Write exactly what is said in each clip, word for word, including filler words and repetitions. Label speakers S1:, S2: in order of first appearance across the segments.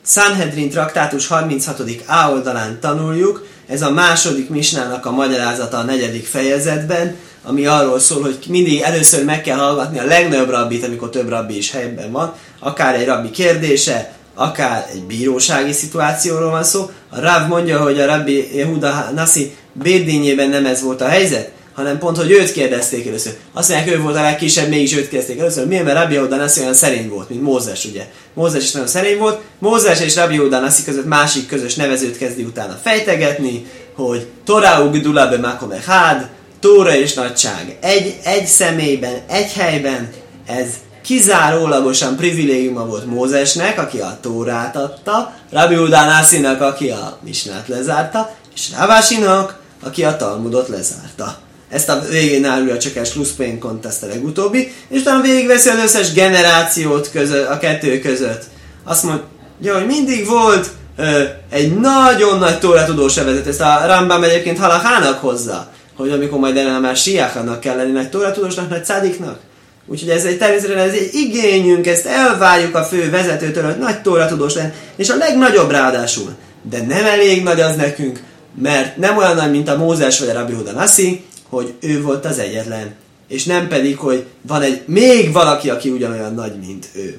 S1: Sanhedrin traktátus harminchatodik á oldalán tanuljuk, ez a második misnának a magyarázata a negyedik fejezetben, ami arról szól, hogy mindig először meg kell hallgatni a legnagyobb rabbit, amikor több rabbi is helyben van, akár egy rabbi kérdése, akár egy bírósági szituációról van szó. A Rav mondja, hogy a rabbi Yehuda Nasi bédényében nem ez volt a helyzet, hanem pont, hogy őt kérdezték először. Azt mondják, ő volt a legkisebb, mégis őt kérdezték először. Miért? Mert Rabbi Yehuda Nasi olyan szerény volt, mint Mózes, ugye. Mózes is nagyon szerény volt. Mózes és Rabbi Yehuda Nasi között másik közös nevezőt kezdi utána fejtegetni, hogy Torah ugdula be makom echad, Tóra és nagyság. Egy, egy személyben, egy helyben, ez kizárólagosan privilégiuma volt Mózesnek, aki a Tórát adta, Rabbi Yehuda Nasinak, aki a misnát lezárta, és Ravasinak, aki a Talmudot lezárta. Ezt a végén árulja csak egy slusszpénkont, ezt a legutóbbi, és utána végigveszi az összes generációt között, a kettő között. Azt mondja, hogy mindig volt ö, egy nagyon nagy tóratudós vezető. Ezt a Rambam egyébként halachának hozza, hogy amikor majd ellenem már siáchának kell lenni nagy tóratudósnak, nagy szádiknak. Úgyhogy ez egy természetesen ez egy igényünk, ezt elvárjuk a fő vezetőtől, hogy nagy tóratudós legyen, és a legnagyobb ráadásul. De nem elég nagy az nekünk, mert nem olyan nagy, mint a Mózes vagy a Rabbi Yehuda Nasi, hogy ő volt az egyetlen, és nem pedig, hogy van egy még valaki, aki ugyanolyan nagy, mint ő.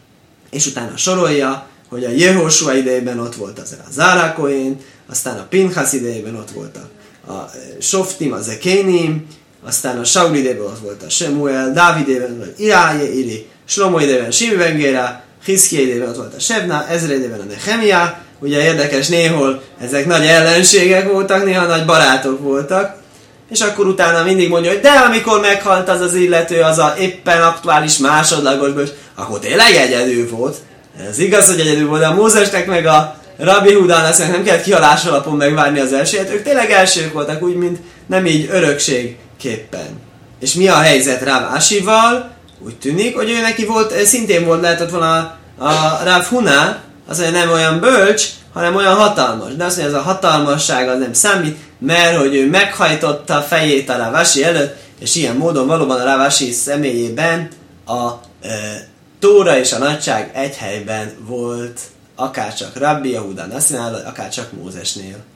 S1: És utána sorolja, hogy a Jehósua idejében ott volt az a Zárakoén, aztán a Pinchas idejében ott volt a, a Softim, a Zekénim, aztán a Saul idejében ott volt a Semuel, Dávid idejében volt Iráje, Iri, Shlomo idejében Shimi ben Gera, Hiszkia idejében ott volt a Sebna, Ezra idejében a Nehemia. Ugye érdekes, néhol ezek nagy ellenségek voltak, néha nagy barátok voltak, és akkor utána mindig mondja, hogy de amikor meghalt az az illető, az a éppen aktuális másodlagos bölcs, akkor tényleg egyedül volt. Ez igaz, hogy egyedül volt, de a Mózesnek meg a Rabbi Yehuda Nasinak nem kellett kihalás alapon megvárni az elsőt, ők tényleg elsők voltak, úgy, mint nem így örökségképpen. És mi a helyzet Rav Asival? Úgy tűnik, hogy ő neki volt, szintén volt, lehetett volna a, a Rav Huna, az mondja, nem olyan bölcs, hanem olyan hatalmas. De azt mondja, ez a hatalmasság az nem számít, mert hogy ő meghajtotta a fejét a Rav Asi előtt, és ilyen módon valóban a Rav Asi személyében a e, Tóra és a nagyság egy helyben volt, akárcsak Rabbi Yehuda Nasinál, akárcsak Mózesnél.